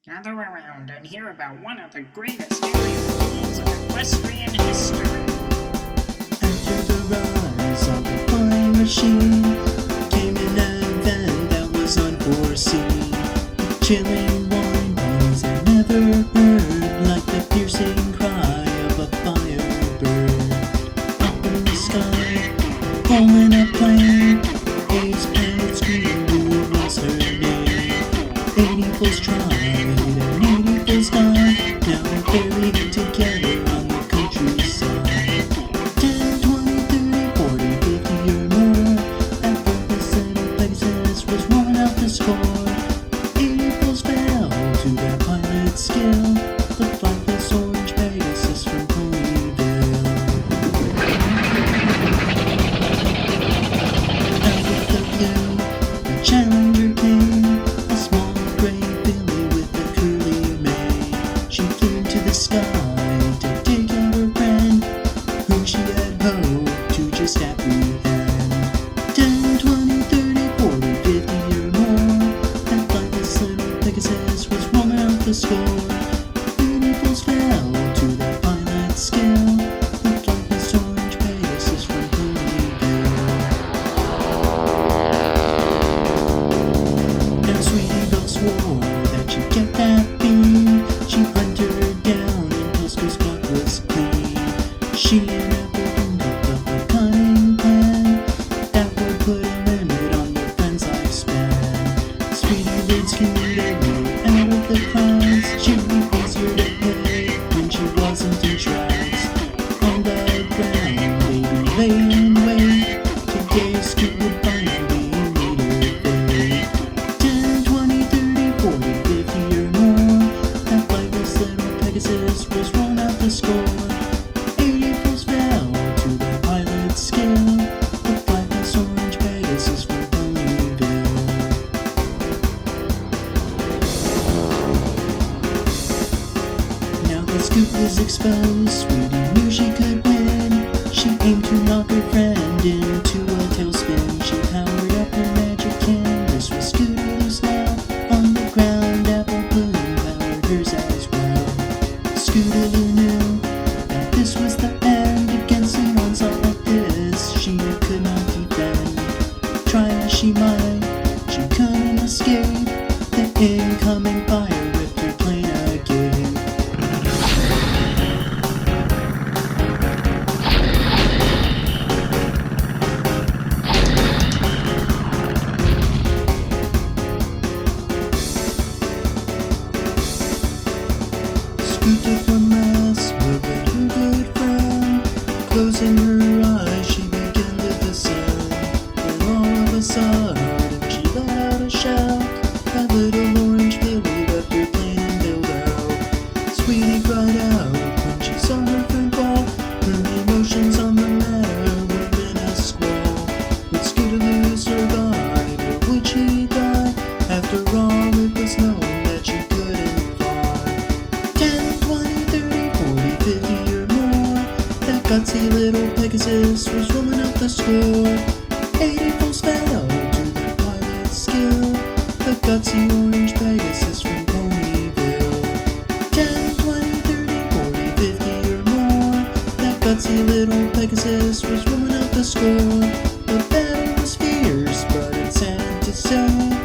Gather around and hear about one of the greatest aerial fools of equestrian history. After the rise of the flying machine came an event that was unforeseen. Chilling warnings I never heard, like the piercing cry of a firebird. Up in the sky, pulling a plane, Ace Panic screamed who was her name. 80 fools tried and 80 fools died, now they're buried together on the countryside. 10, 20, 30, 40, 50 or more, after the set of Pegasus was run out the score. 80 fools fell to their pilot skill, the flightless orange Pegasus from Ponyville. Out of the blue, the Challenger came, a small gray filly with a curly mane. She flew into the sky to take out her friend, whom she had hoped to just apprehend. 10, 20, 30, 40, 50 or more, that flightless little Pegasus was rolling out the score. 80 fools fell to their pilot skill, the flightless orange Pegasus from Ponyville. Now Sweetie swore that she'd get that beam. She hunted her down until Scoot's blood was clean. She and Apple cooked up a cunning plan that would put a limit on their friend's lifespan. Sweetie leads Scootaloo out of the clouds. She'd be easier to hit when she wasn't in tracks. On the ground, baby lay in wait. Today Scoot would finally meet her fate. 10, 20, 30, 40, 50 or more, that flightless little Pegasus was rolling out the score. 80 fools fell to their pilot skill, the flightless orange Pegasus from Ponyville. Now that Scoot was exposed, Sweetie knew she could win. She aimed to knock her friend into a tailspin. She powered up her magic canvas with Scootaloo's now. On the ground, Apple Bloom powered hers as well. Scootaloo knew that this was the end. Against an onslaught like this, she could not defend. Try as she might, she couldn't escape. The incoming fire ripped her plane again. Scoot took a mess, looked at her good friend. Closing her eyes, she began to descend. Then all of a sudden, she let out a shout. That little orange filly left her plane and bailed out. Sweetie cried out when she saw her friend fall. Her emotions on the matter were in a squall. Would Scootaloo survive, or would she die? After all, it was known that she couldn't fly. 10, 20, 30, 40, 50 or more, that gutsy little Pegasus was rolling out the score. 80 fools fell to their pilot skill, the gutsy orange Pegasus from Ponyville. 10, 20, 30, 40, 50 or more, that gutsy little Pegasus was rolling out the score. The battle was fierce, but it's sad to say